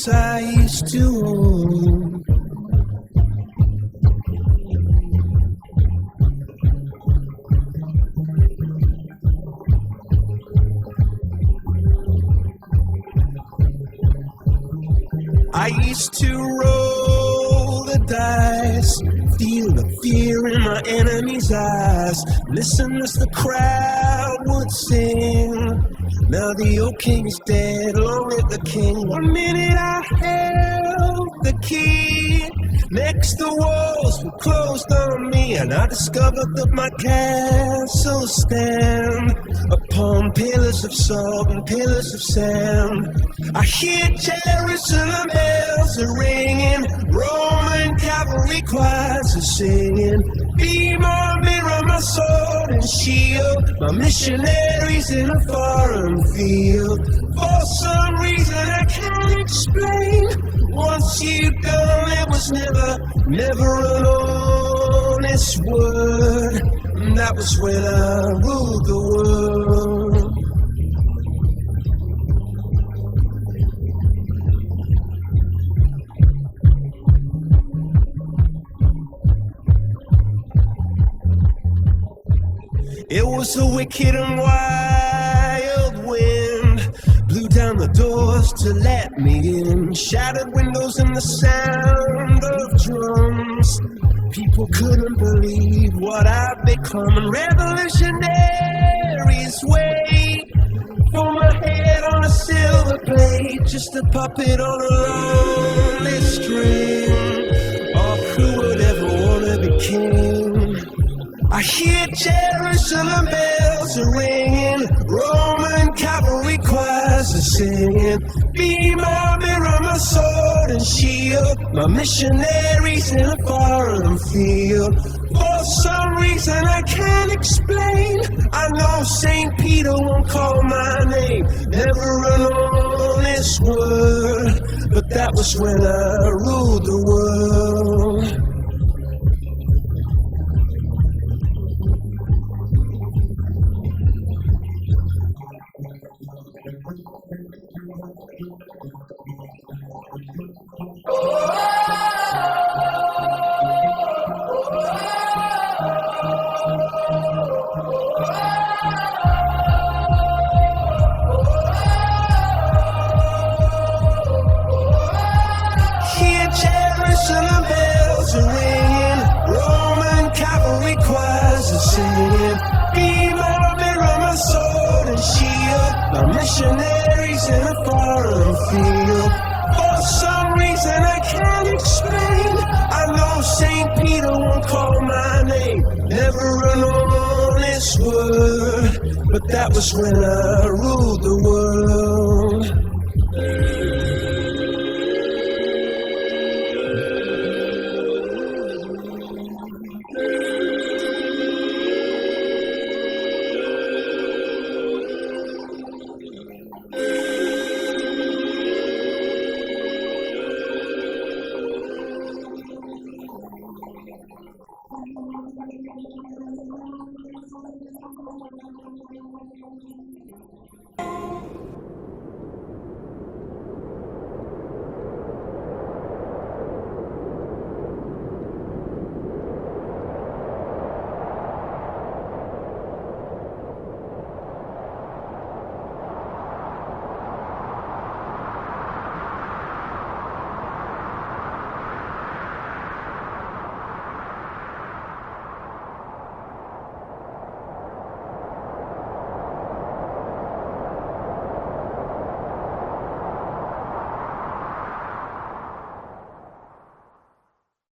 house I used to own. I used to roll the dice, feel the fear in my enemy's eyes, listen as the crowd would sing. Now the old king is dead, long live the king. One minute I held the key, next the walls were closed on me, and I discovered that my castle stand upon pillars of salt and pillars of sand. I hear Jerusalem bells are ringing, Roman cavalry choirs are singing. Be my mirror, my sword and shield, my missionaries in a foreign field. For some reason I can't explain, once you gone there was never an honest word. And that was when I ruled the world. It was a wicked and wild wind, blew down the doors to let me in, shattered windows and the sound of drums. People couldn't believe what I'd become, and revolutionaries wait for my head on a silver plate, just a puppet on a lonely string. Oh, who would ever wanna be king? I hear Jerusalem bells are ringing, Roman cavalry choirs are singing. Be my mirror, my sword and shield, my missionaries in a foreign field. For some reason I can't explain, I know St. Peter won't call my name, never an honest word, but that was when I ruled the world. Here Jerusalem bells are ringing, Roman cavalry choirs are singing. Be my mirror, my sword and shield, my missionaries in a foreign field. For some reason I can't explain, I know St. Peter won't call my name, never an honest word, but that was when I ruled the world.